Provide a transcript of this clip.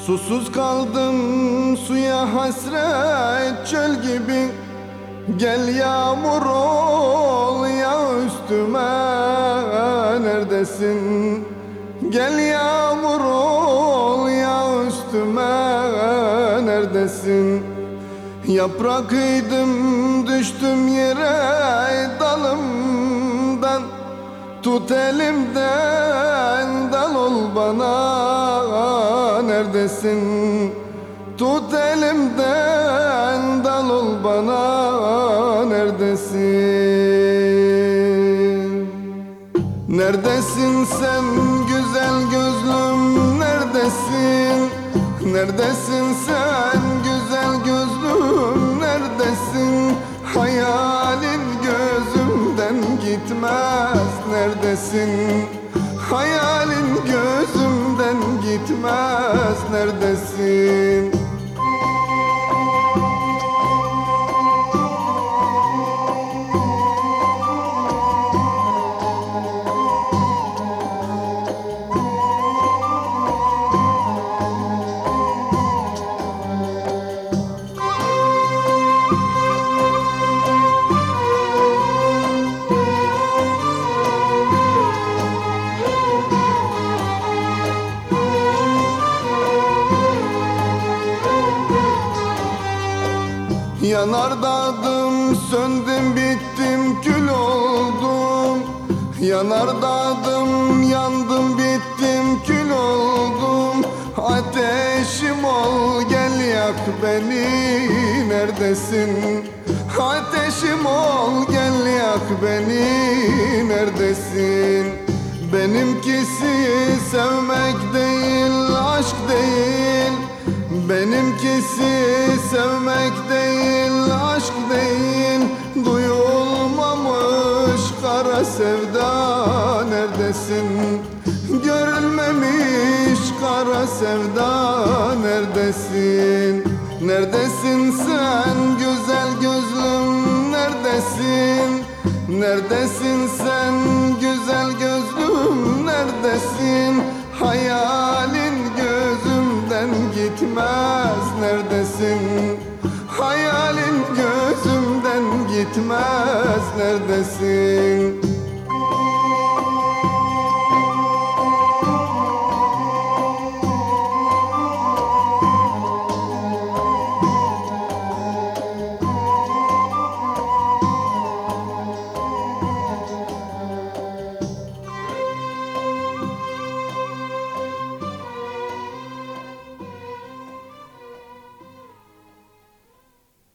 Susuz kaldım suya hasret çöl gibi. Gel yağmur ol ya üstüme, neredesin? Gel yağmur ol ya üstüme, neredesin? Yaprakıydım düştüm yere dalımdan. Tut elimden dal ol bana, neredesin? Tut elimden dal ol bana, neredesin? Neredesin sen güzel gözlüm, neredesin? Neredesin sen güzel gözlüm, neredesin? Hayalin gözümden gitmez, neredesin? Hayalin gözümden gitmez, neredesin? Yanardağdım, söndüm, bittim, kül oldum. Yanardağdım, yandım, bittim, kül oldum. Ateşim ol, gel yak beni, neredesin? Ateşim ol, gel yak beni, neredesin? Benimkisi sevmek değil, aşk değil. Benimkisi sevmek değil, aşk değil. Duyulmamış kara sevda, neredesin? Görülmemiş kara sevda, neredesin? Neredesin sen güzel gözlüm, neredesin? Neredesin sen güzel gözlüm, neredesin? Hayalin gözümden gitmez, neredesin? Hayalin gözümden gitmez, neredesin?